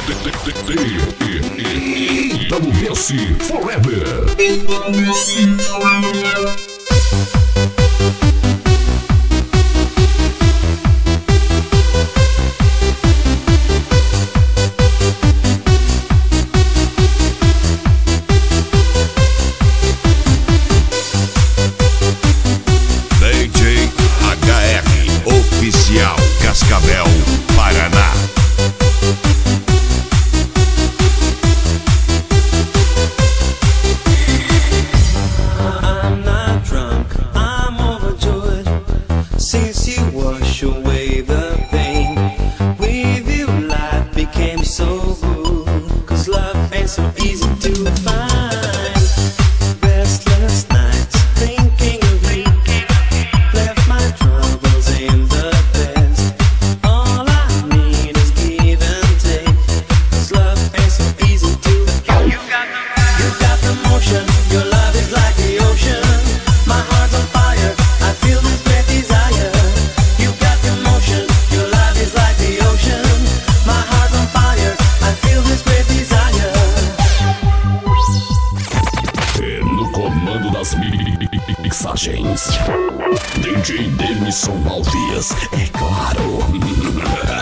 WS Forever. DJ HR Oficial Cascavel, Paraná. I'm not drunk, I'm overjoyed. Since you wash away the pain, with you life became so good. 'Cause love ain't so easy to find. Restless nights thinking of you, left my troubles in the past. All I need is give and take. 'Cause love ain't so easy to find. You got the motion, your love is like the ocean. My heart's on fire, I feel this great desire. You got the motion, your love is like the ocean. My heart's on fire, I feel this great desire. E no comando das mixagens, DJ Denison Alves, é claro.